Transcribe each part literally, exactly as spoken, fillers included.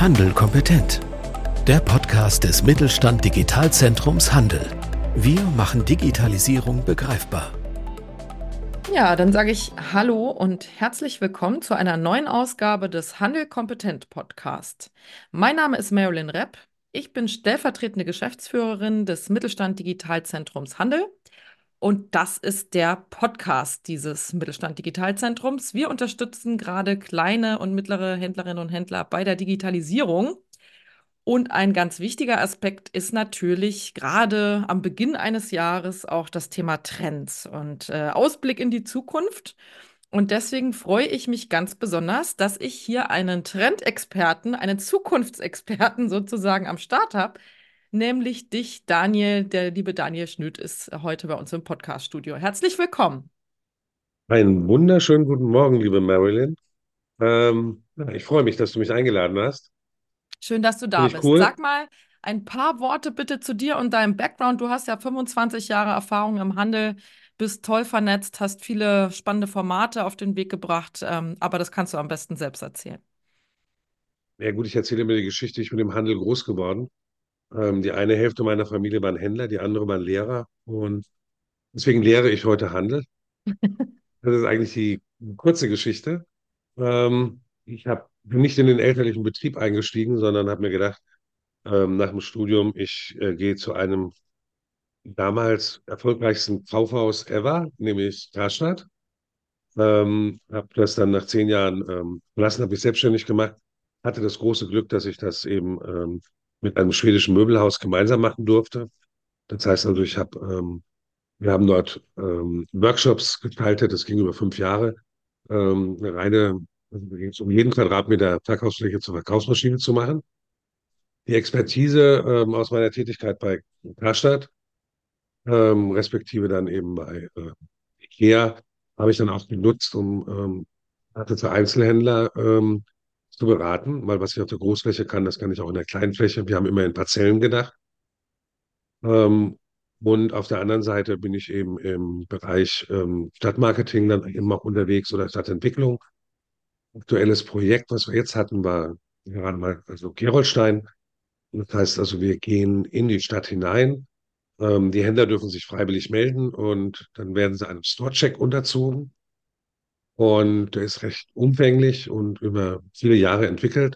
Handel kompetent. Der Podcast des Mittelstand Digitalzentrums Handel. Wir machen Digitalisierung begreifbar. Ja, dann sage ich Hallo und herzlich willkommen zu einer neuen Ausgabe des Handel kompetent Podcast. Mein Name ist Marilyn Repp. Ich bin stellvertretende Geschäftsführerin des Mittelstand Digitalzentrums Handel. Und das ist der Podcast dieses Mittelstand Digitalzentrums. Wir unterstützen gerade kleine und mittlere Händlerinnen und Händler bei der Digitalisierung. Und ein ganz wichtiger Aspekt ist natürlich gerade am Beginn eines Jahres auch das Thema Trends und äh, Ausblick in die Zukunft. Und deswegen freue ich mich ganz besonders, dass ich hier einen Trendexperten, einen Zukunftsexperten sozusagen am Start habe, nämlich dich, Daniel. Der liebe Daniel Schnüth ist heute bei uns im Podcast-Studio. Herzlich willkommen. Einen wunderschönen guten Morgen, liebe Marilyn. Ähm, ja, ich freue mich, dass du mich eingeladen hast. Schön, dass du da Finde ich bist. cool. Sag mal ein paar Worte bitte zu dir und deinem Background. Du hast ja fünfundzwanzig Jahre Erfahrung im Handel, bist toll vernetzt, hast viele spannende Formate auf den Weg gebracht, ähm, aber das kannst du am besten selbst erzählen. Ja gut, ich erzähle mir die Geschichte. Ich bin im Handel groß geworden. Ähm, die eine Hälfte meiner Familie waren Händler, die andere waren Lehrer. Und deswegen lehre ich heute Handel. Das ist eigentlich die kurze Geschichte. Ähm, ich hab, bin nicht in den elterlichen Betrieb eingestiegen, sondern habe mir gedacht, ähm, nach dem Studium, ich äh, gehe zu einem damals erfolgreichsten Kaufhaus ever, nämlich Karstadt. Ähm, habe das dann nach zehn Jahren ähm, verlassen, habe ich selbstständig gemacht. Hatte das große Glück, dass ich das eben ähm, mit einem schwedischen Möbelhaus gemeinsam machen durfte. Das heißt also, ich habe, ähm, wir haben dort ähm, Workshops gestaltet. Das ging über fünf Jahre. Ähm, eine reine, also da ging es um jeden Quadratmeter Verkaufsfläche zur Verkaufsmaschine zu machen. Die Expertise ähm, aus meiner Tätigkeit bei Karstadt, ähm, respektive dann eben bei äh, IKEA, habe ich dann auch genutzt, um ähm, hatte für Einzelhändler ähm, zu beraten, weil was ich auf der Großfläche kann, das kann ich auch in der Kleinfläche. Wir haben immer in Parzellen gedacht. Ähm, und auf der anderen Seite bin ich eben im Bereich ähm, Stadtmarketing dann eben auch unterwegs oder Stadtentwicklung. Aktuelles Projekt, was wir jetzt hatten, war gerade mal also Gerolstein. Das heißt also, wir gehen in die Stadt hinein. Ähm, die Händler dürfen sich freiwillig melden und dann werden sie einem Store-Check unterzogen. Und der ist recht umfänglich und über viele Jahre entwickelt.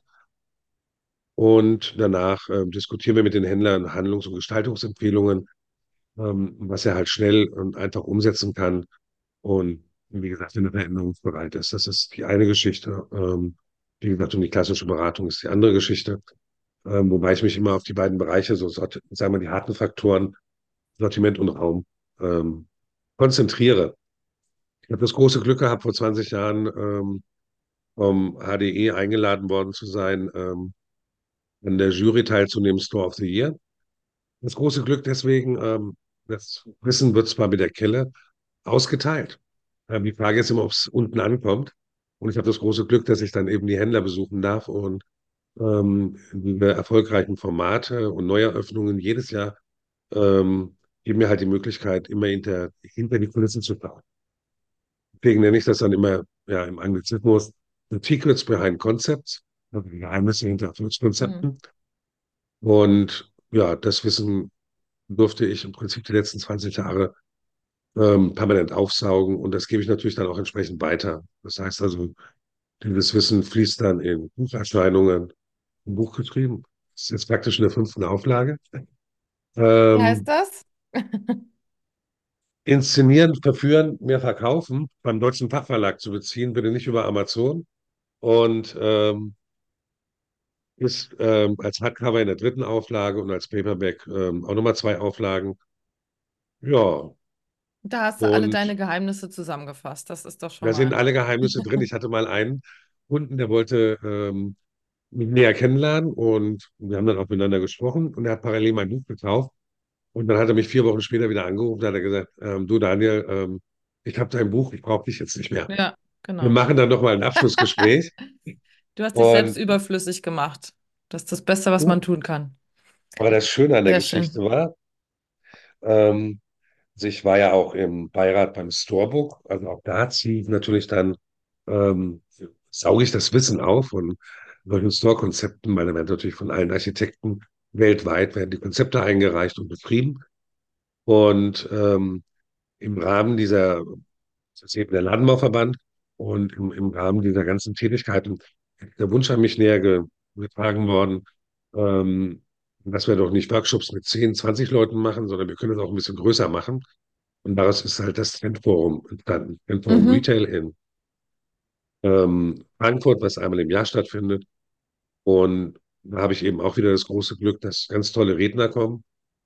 Und danach ähm, diskutieren wir mit den Händlern Handlungs- und Gestaltungsempfehlungen, ähm, was er halt schnell und einfach umsetzen kann. Und wie gesagt, wenn er veränderungsbereit ist. Das ist die eine Geschichte. Ähm, wie gesagt, und die klassische Beratung ist die andere Geschichte. Ähm, wobei ich mich immer auf die beiden Bereiche, so sort- sagen wir die harten Faktoren, Sortiment und Raum, ähm, konzentriere. Ich habe das große Glück gehabt, vor zwanzig Jahren ähm, vom H D E eingeladen worden zu sein, ähm, an der Jury teilzunehmen, Store of the Year. Das große Glück deswegen, ähm, das Wissen wird zwar mit der Kelle ausgeteilt. Ähm, die Frage ist immer, ob es unten ankommt. Und ich habe das große Glück, dass ich dann eben die Händler besuchen darf und ähm, diese erfolgreichen Formate und Neueröffnungen jedes Jahr ähm, geben mir halt die Möglichkeit, immer hinter, hinter die Kulissen zu schauen. Deswegen nenne ich das dann immer ja, im Anglizismus The Secrets Behind Concepts, also die Geheimnisse hinter Hm. Erfolgskonzepten. Und ja, das Wissen durfte ich im Prinzip die letzten zwanzig Jahre ähm, permanent aufsaugen und das gebe ich natürlich dann auch entsprechend weiter. Das heißt also, dieses Wissen fließt dann in Bucherscheinungen, ein Buch geschrieben. Das ist jetzt praktisch in der fünften Auflage. Wie heißt Ähm, das? Inszenieren, verführen, mehr verkaufen, beim Deutschen Fachverlag zu beziehen, bitte nicht über Amazon. Und ähm, ist ähm, als Hardcover in der dritten Auflage und als Paperback ähm, auch nochmal zwei Auflagen. Ja, Da hast du alle deine und Geheimnisse zusammengefasst. Das ist doch schon da sind mal. alle Geheimnisse drin. Ich hatte mal einen Kunden, der wollte ähm, mich näher kennenlernen und wir haben dann auch miteinander gesprochen und er hat parallel mein Buch gekauft und dann hat er mich vier Wochen später wieder angerufen, da hat er gesagt, ähm, du Daniel, ähm, ich habe dein Buch, ich brauche dich jetzt nicht mehr. Ja, Wir genau. machen dann nochmal ein Abschlussgespräch Du hast dich selbst und überflüssig gemacht. Das ist das Beste, was man tun kann. aber das Schöne an der Sehr Geschichte schön. war, ähm, also ich war ja auch im Beirat beim Storebook, also auch da ziehe ich natürlich dann, ähm, sauge ich das Wissen auf und solchen Store-Konzepten, weil da werden natürlich von allen Architekten weltweit werden die Konzepte eingereicht und beschrieben. Und ähm, im Rahmen dieser, das ist eben der Ladenbauverband, und im, im Rahmen dieser ganzen Tätigkeiten ist der Wunsch an mich näher ge getragen worden, ähm, dass wir doch nicht Workshops mit zehn, zwanzig Leuten machen, sondern wir können es auch ein bisschen größer machen. Und daraus ist halt das Trendforum entstanden. Trendforum Mhm. Retail in ähm, Frankfurt, was einmal im Jahr stattfindet. Und da habe ich eben auch wieder das große Glück, dass ganz tolle Redner kommen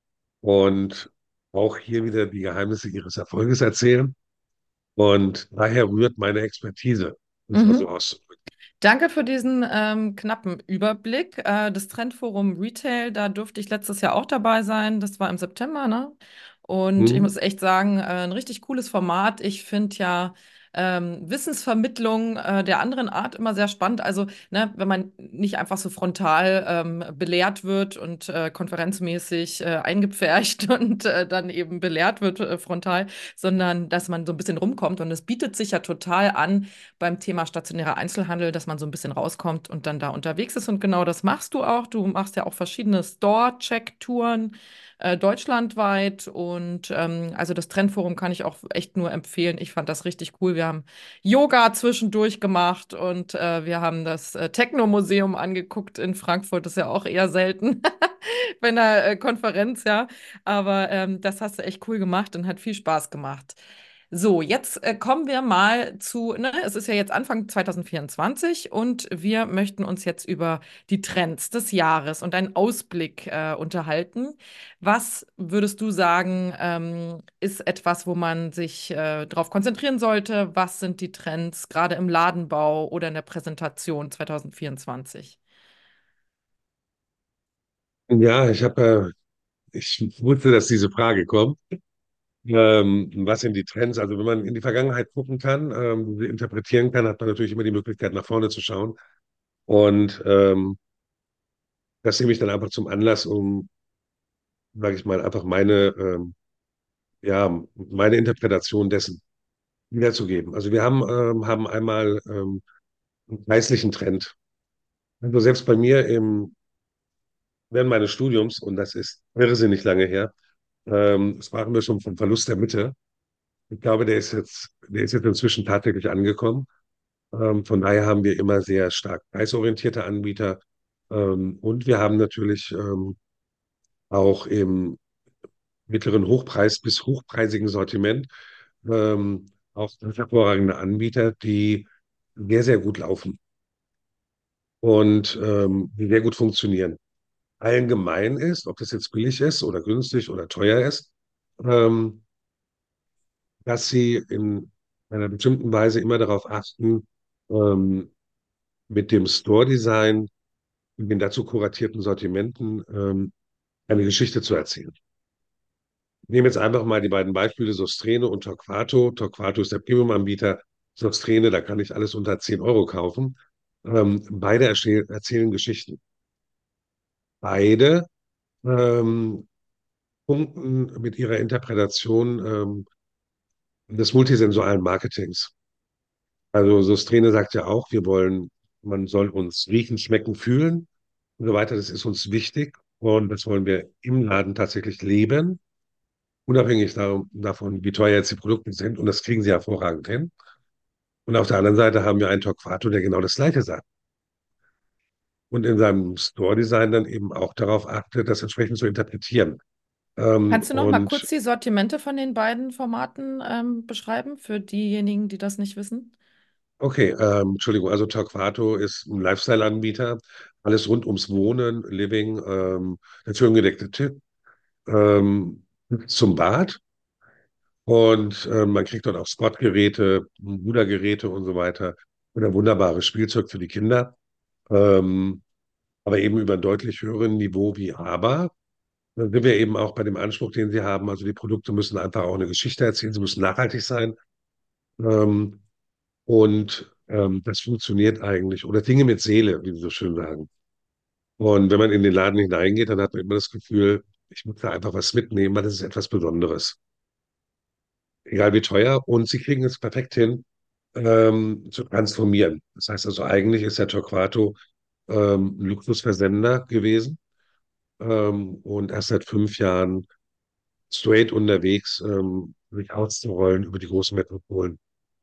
und auch hier wieder die Geheimnisse ihres Erfolges erzählen. Und daher rührt meine Expertise, um es mal so Mhm. auszudrücken. Danke für diesen ähm, knappen Überblick. Äh, das Trendforum Retail, da durfte ich letztes Jahr auch dabei sein. Das war im September, ne? Und ich Hm? muss echt sagen, äh, ein richtig cooles Format. Ich finde ja ähm, Wissensvermittlung äh, der anderen Art immer sehr spannend. Also, ne, wenn man nicht einfach so frontal ähm, belehrt wird und äh, konferenzmäßig äh, eingepfercht und äh, dann eben belehrt wird äh, frontal, sondern dass man so ein bisschen rumkommt. Und es bietet sich ja total an beim Thema stationärer Einzelhandel, dass man so ein bisschen rauskommt und dann da unterwegs ist. Und genau das machst du auch. Du machst ja auch verschiedene Store-Check-Touren äh, deutschlandweit. Und ähm, also das Trendforum kann ich auch echt nur empfehlen. Ich fand das richtig cool. Wir haben Yoga zwischendurch gemacht und äh, wir haben das äh, Techno-Museum angeguckt in Frankfurt. Das ist ja auch eher selten bei einer äh, Konferenz, ja. Aber ähm, das hast du echt cool gemacht und hat viel Spaß gemacht. So, jetzt äh, kommen wir mal zu, ne, es ist ja jetzt Anfang zwanzig vierundzwanzig und wir möchten uns jetzt über die Trends des Jahres und einen Ausblick äh, unterhalten. Was würdest du sagen, ähm, ist etwas, wo man sich äh, darauf konzentrieren sollte? Was sind die Trends gerade im Ladenbau oder in der Präsentation zwanzig vierundzwanzig? Ja, ich habe, äh, ich wusste, dass diese Frage kommt. Ähm, was sind die Trends? Also wenn man in die Vergangenheit gucken kann, ähm, sie interpretieren kann, hat man natürlich immer die Möglichkeit, nach vorne zu schauen. Und ähm, das nehme ich dann einfach zum Anlass, um, sage ich mal, einfach meine, ähm, ja, meine Interpretation dessen wiederzugeben. Also wir haben, ähm, haben einmal ähm, einen preislichen Trend. Also selbst bei mir im, während meines Studiums, und das ist irrsinnig lange her, ähm, sprachen wir schon vom Verlust der Mitte. Ich glaube, der ist jetzt, der ist jetzt inzwischen tatsächlich angekommen. Ähm, von daher haben wir immer sehr stark preisorientierte Anbieter. Ähm, und wir haben natürlich ähm, auch im mittleren Hochpreis bis hochpreisigen Sortiment ähm, auch ganz hervorragende Anbieter, die sehr, sehr gut laufen und ähm, die sehr gut funktionieren. Allen gemein ist, ob das jetzt billig ist oder günstig oder teuer ist, ähm, dass sie in einer bestimmten Weise immer darauf achten, ähm, mit dem Store-Design und den dazu kuratierten Sortimenten ähm, eine Geschichte zu erzählen. Ich nehme jetzt einfach mal die beiden Beispiele Sostrene und Torquato. Torquato ist der Premium-Anbieter. Sostrene, da kann ich alles unter zehn Euro kaufen. Ähm, beide erzähl erzählen Geschichten. Beide ähm, punkten mit ihrer Interpretation ähm, des multisensualen Marketings. Also Sostrene sagt ja auch, wir wollen, man soll uns riechen, schmecken, fühlen und so weiter. Das ist uns wichtig und das wollen wir im Laden tatsächlich leben, unabhängig darum, davon, wie teuer jetzt die Produkte sind. Und das kriegen sie hervorragend hin. Und auf der anderen Seite haben wir einen Torquato, der genau das Gleiche sagt. Und in seinem Store-Design dann eben auch darauf achtet, das entsprechend zu interpretieren. Ähm, Kannst du noch mal und kurz die Sortimente von den beiden Formaten ähm, beschreiben für diejenigen, die das nicht wissen? okay, ähm, Entschuldigung, also Torquato ist ein Lifestyle-Anbieter. Alles rund ums Wohnen, Living, ähm, der schöngedeckte Tipp, ähm, zum Bad. Und ähm, man kriegt dort auch Sportgeräte, Rudergeräte und so weiter. Und ein wunderbares Spielzeug für die Kinder. Ähm, aber eben über ein deutlich höheren Niveau wie Aber. Dann sind wir eben auch bei dem Anspruch, den sie haben. Also die Produkte müssen einfach auch eine Geschichte erzählen, sie müssen nachhaltig sein. Ähm, und ähm, das funktioniert eigentlich. Oder Dinge mit Seele, wie sie so schön sagen. Und wenn man in den Laden hineingeht, dann hat man immer das Gefühl, ich muss da einfach was mitnehmen, weil das ist etwas Besonderes. Egal wie teuer. Und sie kriegen es perfekt hin, ähm, zu transformieren. Das heißt also, eigentlich ist der Torquato ähm, ein Luxusversender gewesen ähm, und erst seit fünf Jahren straight unterwegs, ähm, sich auszurollen über die großen Metropolen.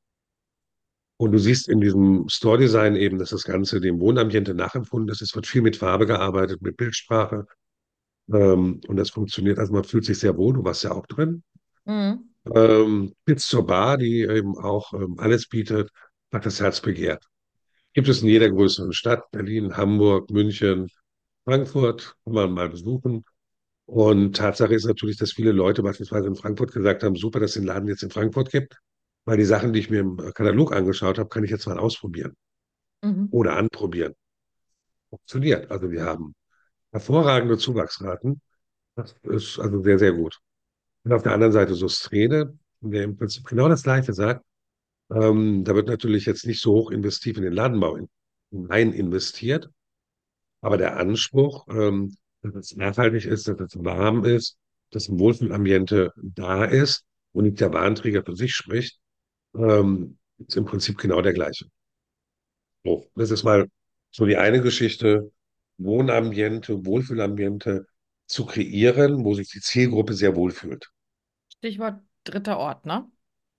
Und du siehst in diesem Store-Design eben, dass das Ganze dem Wohnambiente nachempfunden ist. Es wird viel mit Farbe gearbeitet, mit Bildsprache. Ähm, und das funktioniert. Also man fühlt sich sehr wohl. Du warst ja auch drin. Mhm. Ähm, bis zur Bar, die eben auch ähm, alles bietet, hat das Herz begehrt. Gibt es in jeder größeren Stadt, Berlin, Hamburg, München, Frankfurt, kann man mal besuchen. Und Tatsache ist natürlich, dass viele Leute beispielsweise in Frankfurt gesagt haben, super, dass es den Laden jetzt in Frankfurt gibt, weil die Sachen, die ich mir im Katalog angeschaut habe, kann ich jetzt mal ausprobieren Mhm. oder anprobieren. Funktioniert. Also wir haben hervorragende Zuwachsraten. Das ist also sehr, sehr gut. Und auf der anderen Seite so Szene, der im Prinzip genau das Gleiche sagt. Ähm, da wird natürlich jetzt nicht so hoch investiv in den Ladenbau in- hinein investiert, aber der Anspruch, ähm, dass es nachhaltig ist, dass es warm ist, dass ein Wohlfühlambiente da ist und nicht der Warenträger für sich spricht, ähm, ist im Prinzip genau der gleiche. So, das ist mal so die eine Geschichte, Wohnambiente, Wohlfühlambiente zu kreieren, wo sich die Zielgruppe sehr wohlfühlt. Stichwort dritter Ort, ne?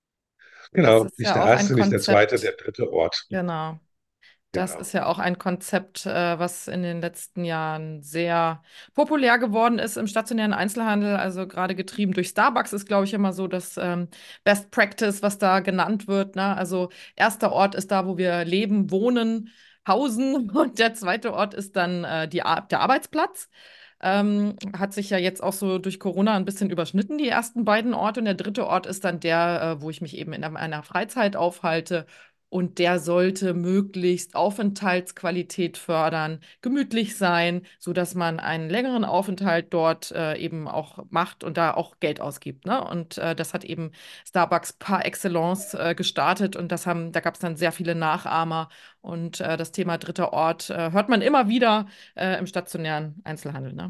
Das Genau, ist nicht ja der auch ein erste, nicht der zweite, der Konzept, dritte Ort. genau. Das Genau. ist ja auch ein Konzept, äh, was in den letzten Jahren sehr populär geworden ist im stationären Einzelhandel. Also gerade getrieben durch Starbucks ist, glaube ich, immer so das ähm, Best Practice, was da genannt wird. Ne? Also erster Ort ist da, wo wir leben, wohnen, hausen und der zweite Ort ist dann äh, die Ar der Arbeitsplatz. Ähm, hat sich ja jetzt auch so durch Corona ein bisschen überschnitten, die ersten beiden Orte. Und der dritte Ort ist dann der, äh, wo ich mich eben in meiner Freizeit aufhalte. Und der sollte möglichst Aufenthaltsqualität fördern, gemütlich sein, sodass man einen längeren Aufenthalt dort äh, eben auch macht und da auch Geld ausgibt. Ne? Und äh, das hat eben Starbucks par excellence äh, gestartet und das haben, da gab es dann sehr viele Nachahmer. Und äh, das Thema dritter Ort äh, hört man immer wieder äh, im stationären Einzelhandel. Ne?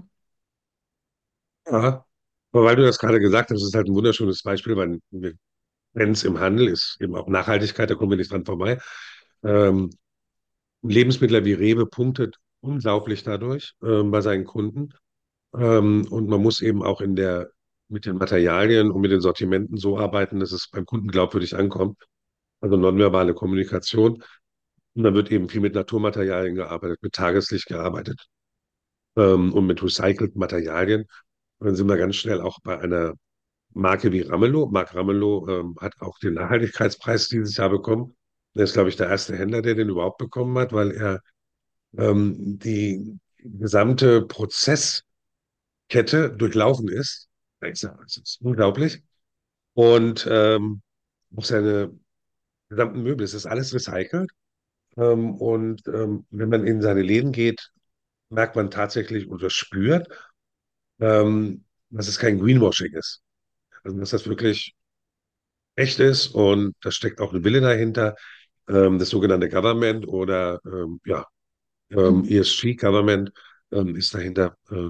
Ja, aber weil du das gerade gesagt hast, ist halt ein wunderschönes Beispiel, weil wir Trends im Handel ist eben auch Nachhaltigkeit, da kommen wir nicht dran vorbei. Ähm, Lebensmittler wie Rewe punktet unglaublich dadurch ähm, bei seinen Kunden. Ähm, und man muss eben auch in der, mit den Materialien und mit den Sortimenten so arbeiten, dass es beim Kunden glaubwürdig ankommt. Also nonverbale Kommunikation. Und da wird eben viel mit Naturmaterialien gearbeitet, mit Tageslicht gearbeitet ähm, und mit recycelten Materialien. Und dann sind wir ganz schnell auch bei einer Marke wie Ramelow. Marc Ramelow ähm, hat auch den Nachhaltigkeitspreis dieses Jahr bekommen. Er ist, glaube ich, der erste Händler, der den überhaupt bekommen hat, weil er ähm, die gesamte Prozesskette durchlaufen ist. Ich sage, das ist unglaublich. Und ähm, auch seine gesamten Möbel, es ist alles recycelt. Ähm, und ähm, wenn man in seine Läden geht, merkt man tatsächlich oder spürt, ähm, dass es kein Greenwashing ist. Also dass das wirklich echt ist und da steckt auch ein Wille dahinter. Ähm, das sogenannte Government oder ähm, ja, ähm, Mhm. E S G Government ähm, ist dahinter äh,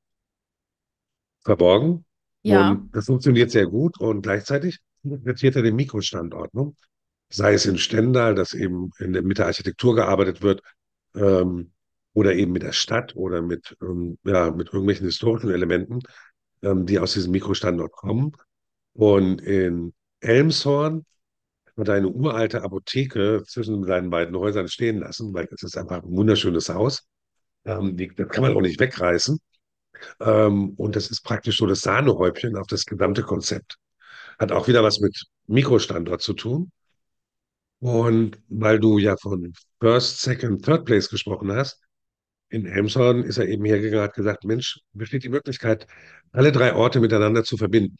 verborgen. Ja, Und das funktioniert sehr gut und gleichzeitig interpretiert er den Mikrostandort. Ne? Sei es in Stendal, dass eben in der, mit der Architektur gearbeitet wird, ähm, oder eben mit der Stadt oder mit, ähm, ja, mit irgendwelchen historischen Elementen, ähm, die aus diesem Mikrostandort kommen. Und in Elmshorn hat er eine uralte Apotheke zwischen seinen beiden Häusern stehen lassen, weil es ist einfach ein wunderschönes Haus. Ähm, die, das kann man auch nicht wegreißen. Ähm, und das ist praktisch so das Sahnehäubchen auf das gesamte Konzept. Hat auch wieder was mit Mikrostandort zu tun. Und weil du ja von First, Second, Third Place gesprochen hast, in Elmshorn ist er eben hergegangen und hat gesagt, Mensch, besteht die Möglichkeit, alle drei Orte miteinander zu verbinden.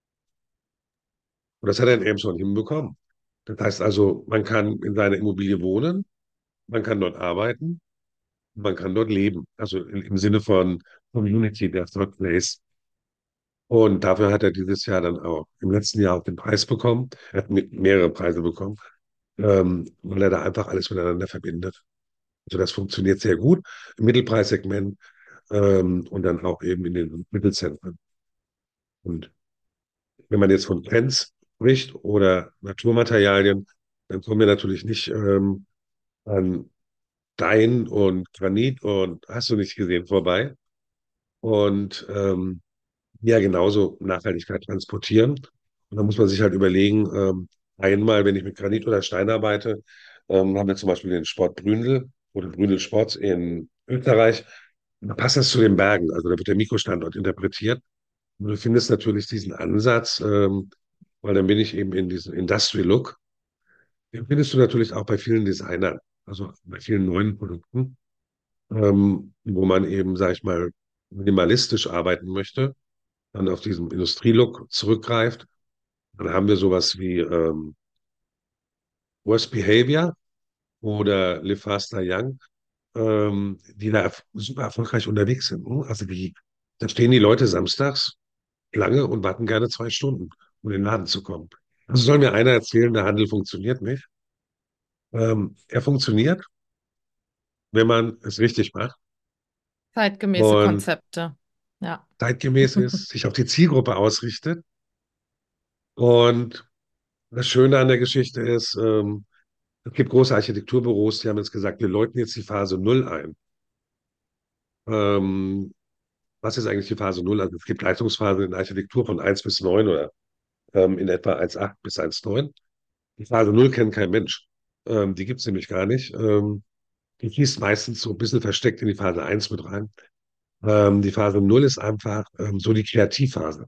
Und das hat er in Elmshorn hinbekommen. Das heißt also, man kann in seiner Immobilie wohnen, man kann dort arbeiten, man kann dort leben. Also im, im Sinne von Community, der Third Place. Und dafür hat er dieses Jahr dann auch im letzten Jahr auch den Preis bekommen. Er hat mit mehrere Preise bekommen, ähm, weil er da einfach alles miteinander verbindet. Also das funktioniert sehr gut im Mittelpreissegment ähm, und dann auch eben in den Mittelzentren. Und wenn man jetzt von Trends spricht oder Naturmaterialien, dann kommen wir natürlich nicht ähm, an Stein und Granit und hast du nicht gesehen vorbei. Und ähm, ja, genauso Nachhaltigkeit transportieren. Und da muss man sich halt überlegen, ähm, einmal, wenn ich mit Granit oder Stein arbeite, ähm, haben wir zum Beispiel den Sport Bründel oder Bründel Sport in Österreich. Da passt das zu den Bergen, also da wird der Mikrostandort interpretiert. Und du findest natürlich diesen Ansatz, ähm, weil dann bin ich eben in diesem Industrial Look. Den findest du natürlich auch bei vielen Designern, also bei vielen neuen Produkten, ähm, wo man eben, sag ich mal, minimalistisch arbeiten möchte, dann auf diesen Industrielook zurückgreift. Dann haben wir sowas wie ähm, Worst Behavior oder Live Faster Young, ähm, die da erf- super erfolgreich unterwegs sind. Ne? Also die, da stehen die Leute samstags lange und warten gerne zwei Stunden, um in den Laden zu kommen. Also soll mir einer erzählen, der Handel funktioniert nicht. Ähm, er funktioniert, wenn man es richtig macht Zeitgemäße und Konzepte. Ja. zeitgemäß ist, sich auf die Zielgruppe ausrichtet. Und das Schöne an der Geschichte ist, ähm, es gibt große Architekturbüros, die haben jetzt gesagt, wir läuten jetzt die Phase Null ein. Ähm, was ist eigentlich die Phase Null? Also es gibt Leistungsphasen in der Architektur von eins bis neun oder ähm, in etwa eins Komma acht bis eins Komma neun. Die Phase Null kennt kein Mensch. Ähm, die gibt es nämlich gar nicht. Ähm, die fließt meistens so ein bisschen versteckt in die Phase eins mit rein. Ähm, die Phase Null ist einfach ähm, so die Kreativphase.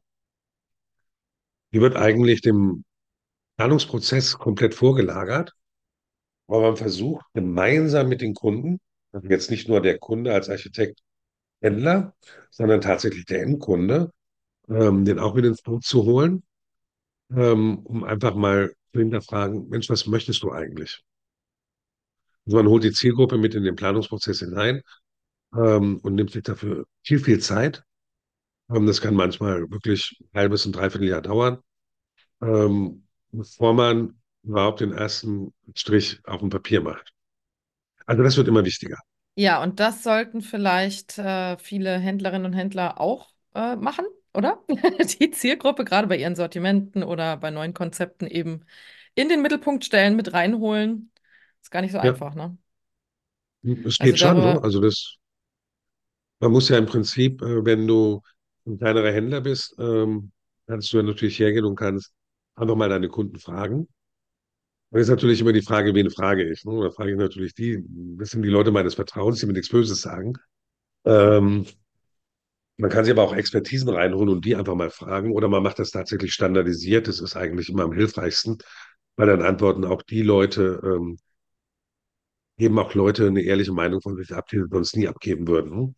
Die wird eigentlich dem Planungsprozess komplett vorgelagert, aber man versucht gemeinsam mit den Kunden, also jetzt nicht nur der Kunde als Architekt, Händler, sondern tatsächlich der Endkunde, ähm, den auch mit ins Boot zu holen, ähm, um einfach mal zu hinterfragen, Mensch, was möchtest du eigentlich? Also man holt die Zielgruppe mit in den Planungsprozess hinein ähm, und nimmt sich dafür viel, viel Zeit. Ähm, das kann manchmal wirklich ein halbes und dreiviertel Jahr dauern, ähm, bevor man überhaupt den ersten Strich auf dem Papier macht. Also das wird immer wichtiger. Ja, und das sollten vielleicht äh, viele Händlerinnen und Händler auch äh, machen, oder? Die Zielgruppe gerade bei ihren Sortimenten oder bei neuen Konzepten eben in den Mittelpunkt stellen, mit reinholen. Ist gar nicht so Ja, einfach, ne? es Also geht schon, ne? darüber, Also das, man muss ja im Prinzip, äh, wenn du ein kleinerer Händler bist, ähm, kannst du ja natürlich hergehen und kannst einfach mal deine Kunden fragen. Und jetzt ist natürlich immer die Frage, wen frage ich? Ne? Da frage ich natürlich die, das sind die Leute meines Vertrauens, die mir nichts Böses sagen. Ähm, Man kann sich aber auch Expertisen reinholen und die einfach mal fragen. Oder man macht das tatsächlich standardisiert. Das ist eigentlich immer am hilfreichsten, weil dann antworten auch die Leute, ähm, geben auch Leute eine ehrliche Meinung von sich ab, die sie sonst nie abgeben würden. Ne?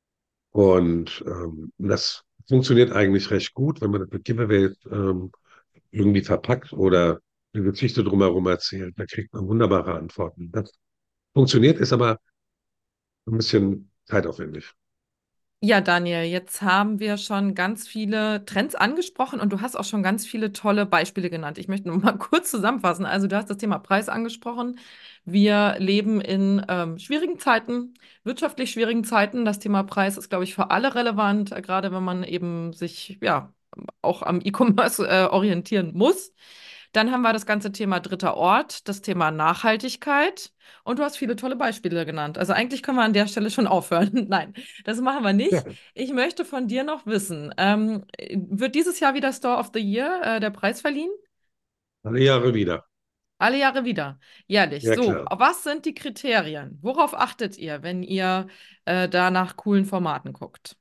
Und ähm, das funktioniert eigentlich recht gut, wenn man das mit Giveaways ähm, irgendwie verpackt oder eine Geschichte drumherum erzählt. Da kriegt man wunderbare Antworten. Das funktioniert, ist aber ein bisschen zeitaufwendig. ja, Daniel, jetzt haben wir schon ganz viele Trends angesprochen und du hast auch schon ganz viele tolle Beispiele genannt. Ich möchte nur mal kurz zusammenfassen. Also du hast das Thema Preis angesprochen. Wir leben in ähm, schwierigen Zeiten, wirtschaftlich schwierigen Zeiten. Das Thema Preis ist, glaube ich, für alle relevant, äh, gerade wenn man eben sich ja auch am E-Commerce äh, orientieren muss. Dann haben wir das ganze Thema dritter Ort, das Thema Nachhaltigkeit. Und du hast viele tolle Beispiele genannt. Also eigentlich können wir an der Stelle schon aufhören. Nein, das machen wir Ja, nicht. Ich möchte von dir noch wissen, ähm, wird dieses Jahr wieder Store of the Year, äh, der Preis verliehen? alle Jahre wieder. Alle Jahre wieder. Jährlich. Ja, So, klar. was sind die Kriterien? Worauf achtet ihr, wenn ihr äh, da nach coolen Formaten guckt?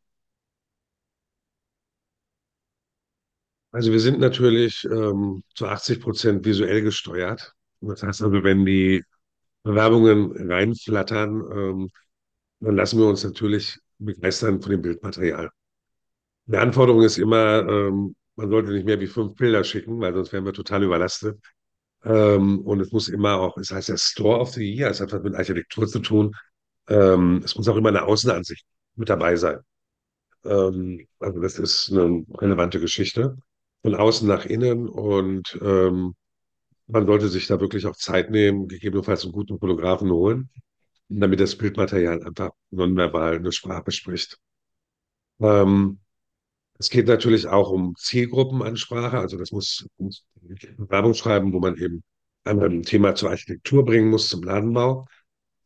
Also wir sind natürlich ähm, zu achtzig Prozent visuell gesteuert. Das heißt also, wenn die Bewerbungen reinflattern, ähm, dann lassen wir uns natürlich begeistern von dem Bildmaterial. Die Anforderung ist immer, ähm, man sollte nicht mehr wie fünf Bilder schicken, weil sonst wären wir total überlastet. Ähm, und es muss immer auch, es heißt ja Store of the Year, es hat was mit Architektur zu tun. Ähm, es muss auch immer eine Außenansicht mit dabei sein. Ähm, also das ist eine relevante Geschichte. Von außen nach innen und ähm, man sollte sich da wirklich auch Zeit nehmen, gegebenenfalls einen guten Fotografen holen, damit das Bildmaterial einfach nonverbal eine Sprache spricht. Ähm, Es geht natürlich auch um Zielgruppenansprache, also das muss, muss Werbung schreiben, wo man eben einmal ein Thema zur Architektur bringen muss, zum Ladenbau.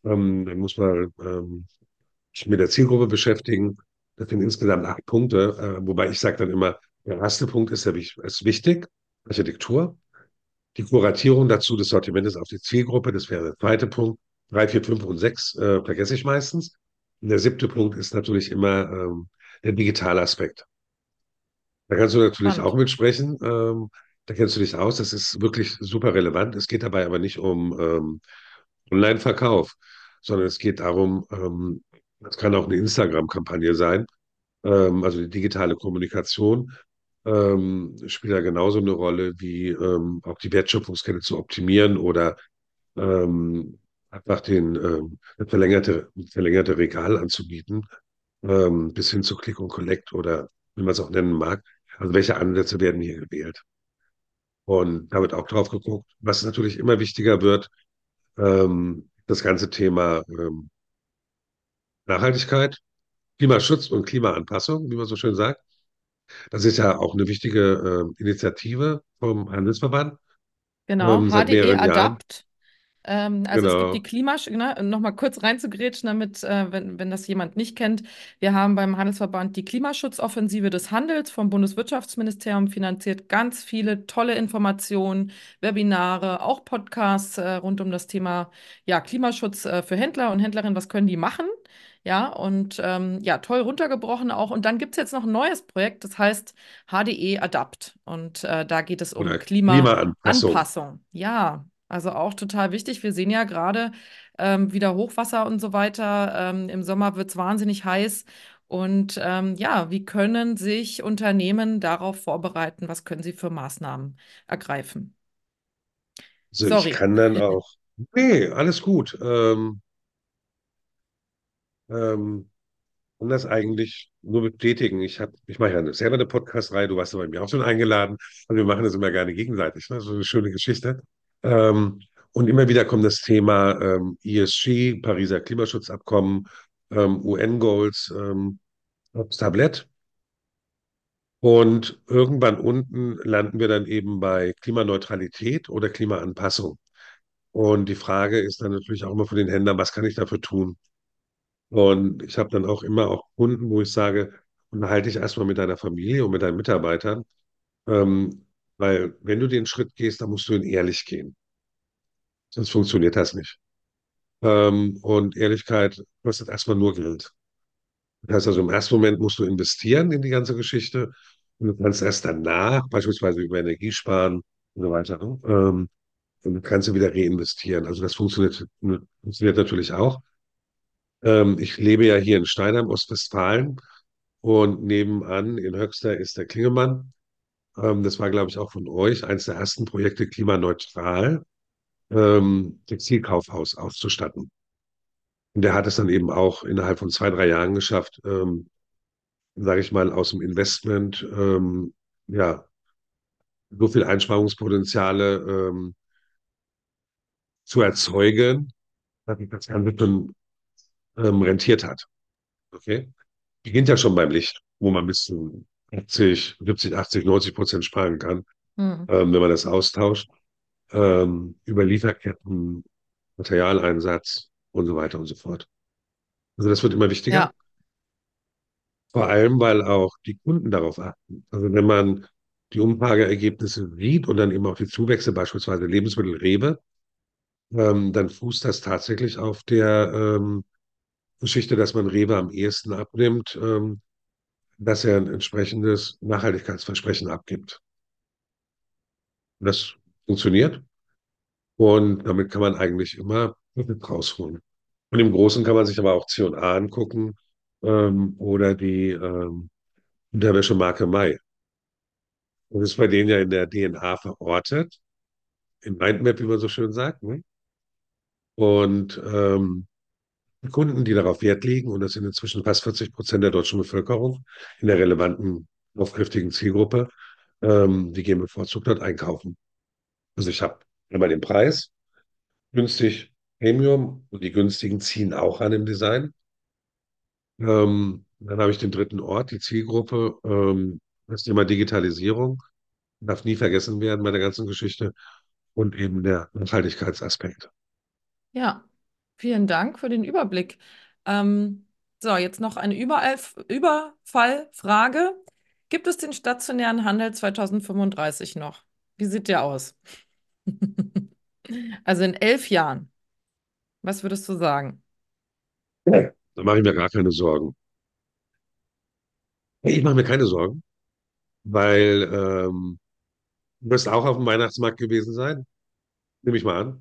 Ähm, dann muss man ähm, sich mit der Zielgruppe beschäftigen. Das sind insgesamt acht Punkte, äh, wobei ich sage dann immer, der erste Punkt ist, ja, wich- ist wichtig, Architektur. Die Kuratierung dazu des Sortimentes auf die Zielgruppe, das wäre der zweite Punkt. Drei, vier, fünf und sechs äh, vergesse ich meistens. Und der siebte Punkt ist natürlich immer ähm, der digitale Aspekt. Da kannst du natürlich auch Spannend. mitsprechen. Ähm, da kennst du dich aus. Das ist wirklich super relevant. Es geht dabei aber nicht um ähm, Online-Verkauf, sondern es geht darum, ähm, das kann auch eine Instagram-Kampagne sein, ähm, also die digitale Kommunikation ähm, spielt da genauso eine Rolle wie ähm, auch die Wertschöpfungskette zu optimieren oder ähm, einfach den ähm, das verlängerte, verlängerte Regal anzubieten, ähm, bis hin zu Click und Collect oder wie man es auch nennen mag. Also welche Ansätze werden hier gewählt? Und da wird auch drauf geguckt. Was natürlich immer wichtiger wird, ähm, das ganze Thema ähm, Nachhaltigkeit, Klimaschutz und Klimaanpassung, wie man so schön sagt. Das ist ja auch eine wichtige äh, Initiative vom Handelsverband Genau, ähm, seit H D E mehreren Jahren. Adapt. Ähm, also es gibt die Genau. Klimasch, ne, um noch mal kurz reinzugrätschen, damit, äh, wenn, wenn das jemand nicht kennt. Wir haben beim Handelsverband die Klimaschutzoffensive des Handels vom Bundeswirtschaftsministerium finanziert, ganz viele tolle Informationen, Webinare, auch Podcasts äh, rund um das Thema ja, Klimaschutz äh, für Händler und Händlerinnen. Was können die machen? Ja, und ähm, ja, toll runtergebrochen auch. Und dann gibt es jetzt noch ein neues Projekt, das heißt H D E Adapt. Und äh, da geht es um Oder Klimaanpassung. Klimaanpassung. Ja. Also auch total wichtig. Wir sehen ja gerade ähm, wieder Hochwasser und so weiter. Ähm, im Sommer wird es wahnsinnig heiß. Und ähm, ja, wie können sich Unternehmen darauf vorbereiten? Was können sie für Maßnahmen ergreifen? Also ich Sorry. kann dann auch, nee, alles gut. Ähm, ähm, kann das eigentlich nur bestätigen. Ich habe, ich mache ja selber eine Podcast-Reihe, du warst ja bei mir auch schon eingeladen. Also wir machen das immer gerne gegenseitig. Ne? So eine schöne Geschichte. Ähm, und immer wieder kommt das Thema ähm, E S G, Pariser Klimaschutzabkommen, ähm, U N-Goals ähm, aufs Tablett. Und irgendwann unten landen wir dann eben bei Klimaneutralität oder Klimaanpassung. Und die Frage ist dann natürlich auch immer von den Händlern, was kann ich dafür tun? Und ich habe dann auch immer auch Kunden, wo ich sage, unterhalte dich erstmal mit deiner Familie und mit deinen Mitarbeitern, ähm, weil wenn du den Schritt gehst, dann musst du ihn ehrlich gehen. Sonst funktioniert das nicht. Ähm, und Ehrlichkeit kostet erstmal nur Geld. Das heißt also, im ersten Moment musst du investieren in die ganze Geschichte und du kannst erst danach, beispielsweise über Energiesparen und so weiter, ne, ähm, und du kannst du wieder reinvestieren. Also das funktioniert, funktioniert natürlich auch. Ähm, ich lebe ja hier in Steinheim, Ostwestfalen. Und nebenan in Höxter ist der Klingemann. Ähm, das war, glaube ich, auch von euch eines der ersten Projekte, klimaneutral ähm, Textilkaufhaus auszustatten. Und der hat es dann eben auch innerhalb von zwei, drei Jahren geschafft, ähm, sage ich mal, aus dem Investment ähm, ja, so viel Einsparungspotenziale ähm, zu erzeugen, dass sich das Ganze schon ähm, rentiert hat. Okay? Beginnt ja schon beim Licht, wo man bis zu achtzig, siebzig, achtzig, neunzig Prozent sparen kann, Hm. ähm, wenn man das austauscht, ähm, über Lieferketten, Materialeinsatz und so weiter und so fort. Also das wird immer wichtiger, Ja, vor allem, weil auch die Kunden darauf achten. Also wenn man die Umfrageergebnisse sieht und dann eben auch die Zuwächse, beispielsweise Lebensmittel Rewe, ähm, dann fußt das tatsächlich auf der ähm, Geschichte, dass man Rewe am ehesten abnimmt, ähm, dass er ein entsprechendes Nachhaltigkeitsversprechen abgibt. Und das funktioniert und damit kann man eigentlich immer Profit rausholen. Und im Großen kann man sich aber auch C und A angucken ähm, oder die ähm, Unterwäschemarke Mai. Das ist bei denen ja in der D N A verortet, im Mindmap, wie man so schön sagt. Ne? Und ähm, die Kunden, die darauf Wert legen, und das sind inzwischen fast vierzig Prozent der deutschen Bevölkerung in der relevanten, aufkräftigen Zielgruppe, ähm, die gehen bevorzugt dort einkaufen. Also ich habe immer den Preis, günstig Premium und die günstigen ziehen auch an im Design. Ähm, dann habe ich den dritten Ort, die Zielgruppe, ähm, das Thema Digitalisierung, darf nie vergessen werden bei der ganzen Geschichte und eben der Nachhaltigkeitsaspekt. ja. Vielen Dank für den Überblick. Ähm, so, jetzt noch eine Überall Überfallfrage. Gibt es den stationären Handel zweitausendfünfunddreißig noch? Wie sieht der aus? Also in elf Jahren. Was würdest du sagen? Ja. Da mache ich mir gar keine Sorgen. Ich mache mir keine Sorgen, weil ähm, du wirst auch auf dem Weihnachtsmarkt gewesen sein, nehme ich mal an.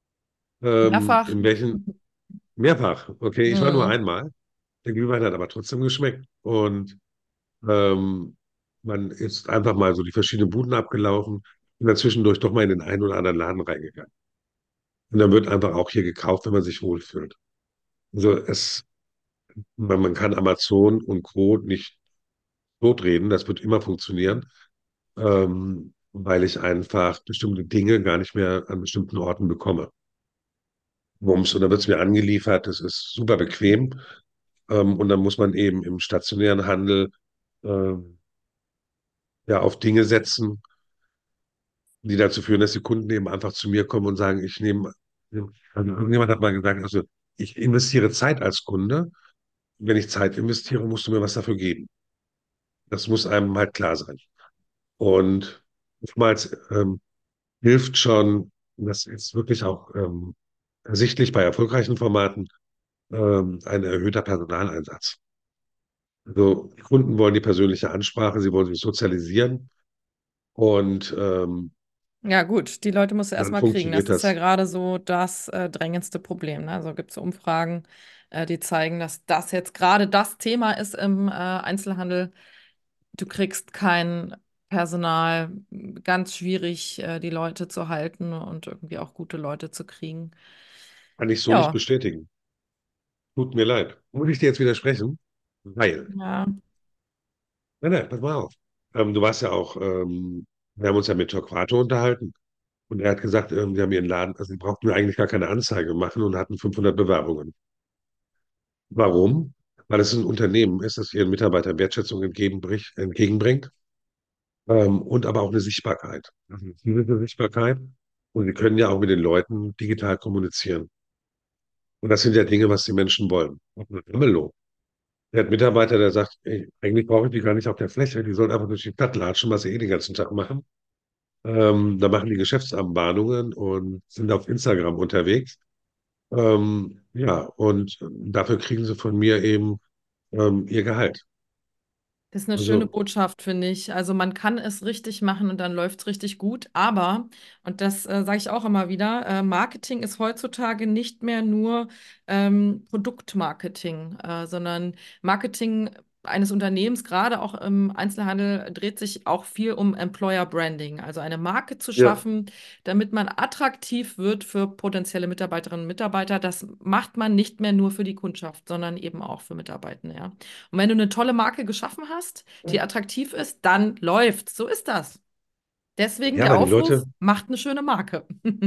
Ähm, Mehrfach? in welchen? Mehrfach. Okay, ich war nur Mhm. einmal. Der Glühwein hat aber trotzdem geschmeckt. Und ähm, man ist einfach mal so die verschiedenen Buden abgelaufen und dann zwischendurch doch mal in den einen oder anderen Laden reingegangen. Und dann wird einfach auch hier gekauft, wenn man sich wohlfühlt. Also es, man, man kann Amazon und Co. nicht totreden, das wird immer funktionieren, ähm, weil ich einfach bestimmte Dinge gar nicht mehr an bestimmten Orten bekomme. Wumms, und dann wird es mir angeliefert, das ist super bequem. Ähm, und dann muss man eben im stationären Handel ähm, ja auf Dinge setzen, die dazu führen, dass die Kunden eben einfach zu mir kommen und sagen, ich nehme, also irgendjemand hat mal gesagt, also ich investiere Zeit als Kunde. Wenn ich Zeit investiere, musst du mir was dafür geben. Das muss einem halt klar sein. Und oftmals ähm, hilft schon, das ist wirklich auch ähm, ersichtlich bei erfolgreichen Formaten, ähm, ein erhöhter Personaleinsatz. Also die Kunden wollen die persönliche Ansprache, sie wollen sich sozialisieren und ähm, Ja, gut, die Leute musst du dann erstmal kriegen. Das funktioniert ist ja das. gerade so das äh, drängendste Problem. Ne? Also gibt es Umfragen, äh, die zeigen, dass das jetzt gerade das Thema ist im äh, Einzelhandel. Du kriegst kein Personal, ganz schwierig, äh, die Leute zu halten und irgendwie auch gute Leute zu kriegen. Kann ich so nicht Ja, bestätigen. Tut mir leid. Muss ich dir jetzt widersprechen? Weil, ja, nein, nein, pass mal auf. Ähm, du warst ja auch, ähm, wir haben uns ja mit Torquato unterhalten und er hat gesagt, ähm, die haben ihren Laden, also die brauchten mir eigentlich gar keine Anzeige machen und hatten fünfhundert Bewerbungen. Warum? Weil es ein Unternehmen ist, das ihren Mitarbeitern Wertschätzung entgegenbringt, entgegenbringt ähm, und aber auch eine Sichtbarkeit. Also eine gewisse Sichtbarkeit. Und sie können ja auch mit den Leuten digital kommunizieren. Und das sind ja Dinge, was die Menschen wollen. Auch ein Ramelow. Der hat Mitarbeiter, der sagt, ey, eigentlich brauche ich die gar nicht auf der Fläche, die sollen einfach durch die Stadt latschen, was sie eh den ganzen Tag machen. Ähm, da machen die Geschäftsanbahnungen und sind auf Instagram unterwegs. Ähm, ja, und dafür kriegen sie von mir eben ähm, ihr Gehalt. das ist eine schöne Also, Botschaft, finde ich. Also man kann es richtig machen und dann läuft es richtig gut. Aber, und das äh, sage ich auch immer wieder, äh, Marketing ist heutzutage nicht mehr nur ähm, Produktmarketing, äh, sondern Marketing eines Unternehmens, gerade auch im Einzelhandel, dreht sich auch viel um Employer Branding, also eine Marke zu ja, schaffen, damit man attraktiv wird für potenzielle Mitarbeiterinnen und Mitarbeiter. Das macht man nicht mehr nur für die Kundschaft, sondern eben auch für Mitarbeitende, ja. Und wenn du eine tolle Marke geschaffen hast, die attraktiv ist, dann läuft's. So ist das. Deswegen ja, der aber die Leute, Aufruf, macht eine schöne Marke.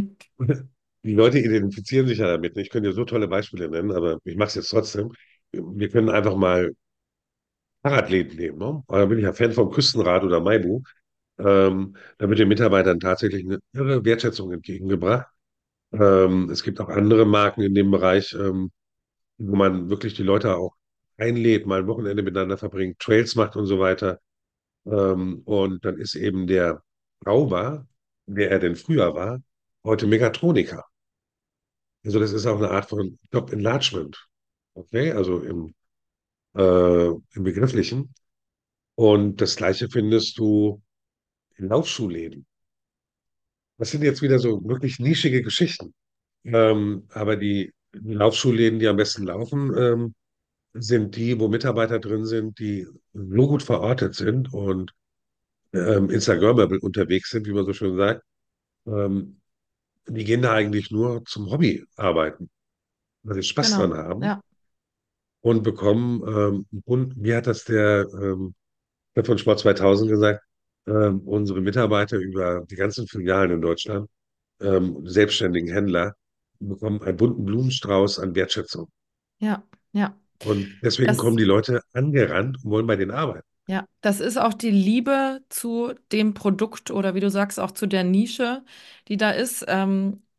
die Leute identifizieren sich ja damit. Ich könnte dir so tolle Beispiele nennen, aber ich mache es jetzt trotzdem. Wir können einfach mal Fahrradläden nehmen. Ne? Da bin ich ja Fan vom Küstenrad oder Maibu. Ähm, da wird den Mitarbeitern tatsächlich eine irre Wertschätzung entgegengebracht. Ähm, es gibt auch andere Marken in dem Bereich, ähm, wo man wirklich die Leute auch einlädt, mal ein Wochenende miteinander verbringt, Trails macht und so weiter. Ähm, und dann ist eben der Braubar, wer er denn früher war, heute Megatroniker. Also das ist auch eine Art von Job Enlargement. Okay, also im, äh, im Begrifflichen. Und das Gleiche findest du in Laufschuhläden. Das sind jetzt wieder so wirklich nischige Geschichten. Ähm, aber die Laufschuhläden, die am besten laufen, ähm, sind die, wo Mitarbeiter drin sind, die so gut verortet sind und ähm, Instagrammable unterwegs sind, wie man so schön sagt. Ähm, die gehen da eigentlich nur zum Hobby arbeiten, weil sie Spaß dran Genau, haben ja, und bekommen, ähm, und wie hat das der ähm, der von Sport zweitausend gesagt, ähm, unsere Mitarbeiter über die ganzen Filialen in Deutschland, ähm, selbstständigen Händler, bekommen einen bunten Blumenstrauß an Wertschätzung. ja, ja. Und deswegen kommen Das, die Leute angerannt und wollen bei denen arbeiten. ja, das ist auch die Liebe zu dem Produkt oder wie du sagst, auch zu der Nische, die da ist. Ähm,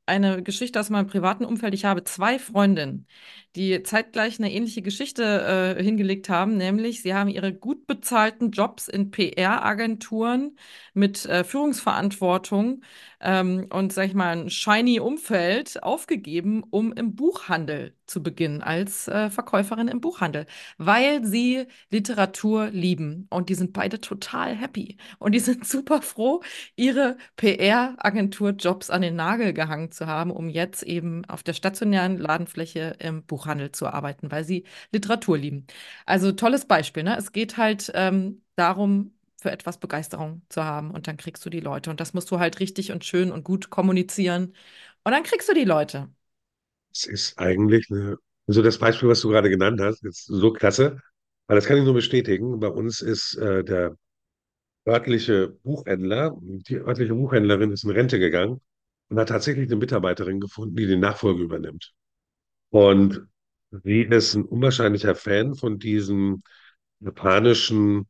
eine Geschichte aus meinem privaten Umfeld. Ich habe zwei Freundinnen, die zeitgleich eine ähnliche Geschichte äh, hingelegt haben, nämlich sie haben ihre gut bezahlten Jobs in P R-Agenturen mit äh, Führungsverantwortung ähm, und, sag ich mal, ein shiny Umfeld aufgegeben, um im Buchhandel zu beginnen, als äh, Verkäuferin im Buchhandel, weil sie Literatur lieben. Und die sind beide total happy. Und die sind super froh, ihre P R-Agentur-Jobs an den Nagel gehangen zu haben, um jetzt eben auf der stationären Ladenfläche im Buchhandel zu arbeiten, weil sie Literatur lieben. Also tolles Beispiel, ne? Es geht halt ähm, darum, für etwas Begeisterung zu haben und dann kriegst du die Leute. Und das musst du halt richtig und schön und gut kommunizieren. Und dann kriegst du die Leute. Es ist eigentlich eine, also das Beispiel, was du gerade genannt hast, ist so klasse, weil das kann ich nur bestätigen. Bei uns ist äh, der örtliche Buchhändler, die örtliche Buchhändlerin ist in Rente gegangen und hat tatsächlich eine Mitarbeiterin gefunden, die die Nachfolge übernimmt. Und sie ist ein unwahrscheinlicher Fan von diesen japanischen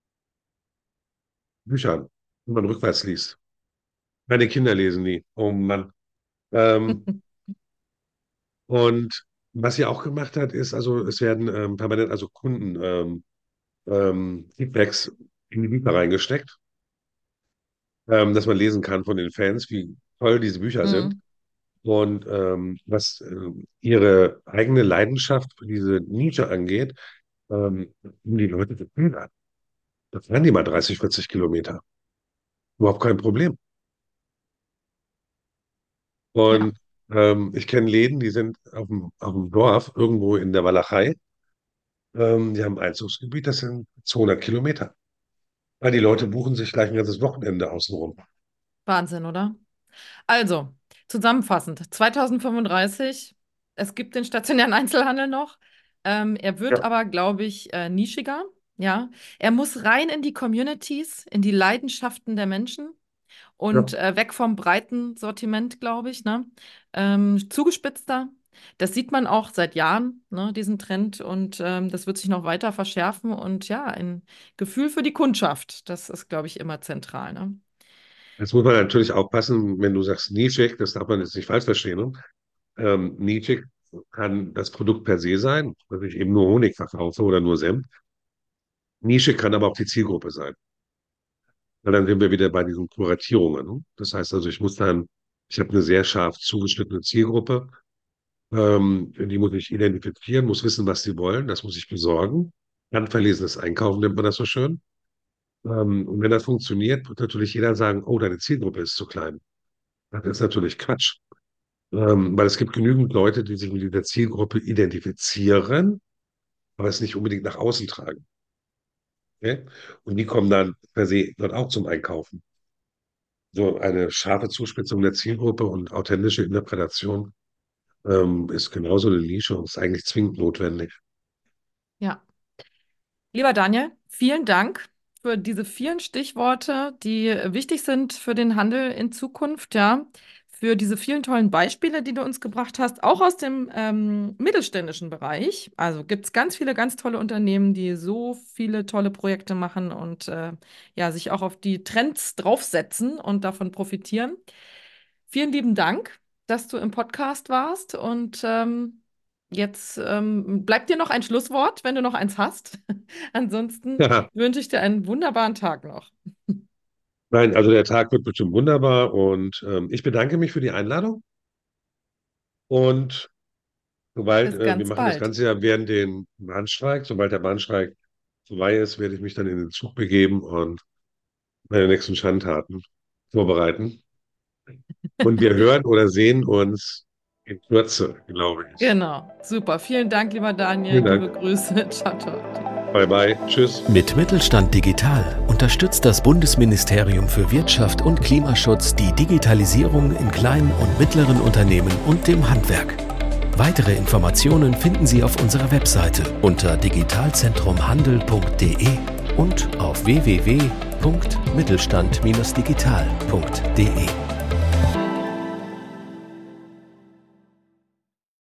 Büchern, die man rückwärts liest. Meine Kinder lesen die. Oh Mann. Ähm, und was sie auch gemacht hat, ist, also es werden ähm, permanent, also Kunden, ähm, ähm, Feedbacks in die Bücher reingesteckt, ähm, dass man lesen kann von den Fans, wie toll diese Bücher sind. Mhm. Und ähm, was äh, ihre eigene Leidenschaft für diese Nische angeht, ähm, um die Leute zu pilgern. Das fahren die mal dreißig, vierzig Kilometer. Überhaupt kein Problem. Ja, Und ähm, ich kenne Läden, die sind auf dem, auf dem Dorf, irgendwo in der Walachei. Ähm, die haben ein Einzugsgebiet, das sind zweihundert Kilometer. Weil die Leute buchen sich gleich ein ganzes Wochenende außenrum. Wahnsinn, oder? Also, zusammenfassend, zweitausendfünfunddreißig, es gibt den stationären Einzelhandel noch. Ähm, er wird Ja, aber, glaube ich, äh, nischiger. Ja, er muss rein in die Communities, in die Leidenschaften der Menschen und ja. äh, weg vom breiten Sortiment, glaube ich, ne? Ähm, zugespitzter. Das sieht man auch seit Jahren, ne, diesen Trend. Und ähm, das wird sich noch weiter verschärfen. Und ja, ein Gefühl für die Kundschaft, das ist, glaube ich, immer zentral, ne? Jetzt muss man natürlich aufpassen, wenn du sagst nischig, das darf man jetzt nicht falsch verstehen. Ne? Ähm, nischig kann das Produkt per se sein, dass ich eben nur Honig verkaufe oder nur Senf. Nische kann aber auch die Zielgruppe sein. Weil dann sind wir wieder bei diesen Kuratierungen. Ne? Das heißt also, ich muss dann, ich habe eine sehr scharf zugeschnittene Zielgruppe, ähm, die muss ich identifizieren, muss wissen, was sie wollen, das muss ich besorgen. Dann verlesenes Einkaufen nennt man das so schön. Ähm, und wenn das funktioniert, wird natürlich jeder sagen, oh, deine Zielgruppe ist zu klein. Das ist natürlich Quatsch. Ähm, weil es gibt genügend Leute, die sich mit dieser Zielgruppe identifizieren, aber es nicht unbedingt nach außen tragen. Okay? Und die kommen dann per se dort auch zum Einkaufen. So eine scharfe Zuspitzung der Zielgruppe und authentische Interpretation ähm, ist genauso eine Nische und ist eigentlich zwingend notwendig. Ja. Lieber Daniel, vielen Dank für diese vielen Stichworte, die wichtig sind für den Handel in Zukunft, ja, für diese vielen tollen Beispiele, die du uns gebracht hast, auch aus dem ähm, mittelständischen Bereich. Also gibt es ganz viele ganz tolle Unternehmen, die so viele tolle Projekte machen und äh, ja, sich auch auf die Trends draufsetzen und davon profitieren. Vielen lieben Dank, dass du im Podcast warst und ähm, jetzt ähm, bleibt dir noch ein Schlusswort, wenn du noch eins hast. Ansonsten wünsche ich dir einen wunderbaren Tag noch. Nein, also der Tag wird bestimmt wunderbar und ähm, ich bedanke mich für die Einladung und sobald, Bis äh, wir ganz machen das bald. Ganze ja während den Bahnstreik, sobald der Bahnstreik vorbei ist, werde ich mich dann in den Zug begeben und meine nächsten Schandtaten vorbereiten. Und wir hören oder sehen uns in Kürze, glaube ich. Genau, super. Vielen Dank, lieber Daniel. Vielen Liebe Dank. Grüße. Ciao, ciao. Bye bye. Tschüss. Mit Mittelstand Digital unterstützt das Bundesministerium für Wirtschaft und Klimaschutz die Digitalisierung in kleinen und mittleren Unternehmen und dem Handwerk. Weitere Informationen finden Sie auf unserer Webseite unter digitalzentrum handel punkt de und auf w w w punkt mittelstand digital punkt de.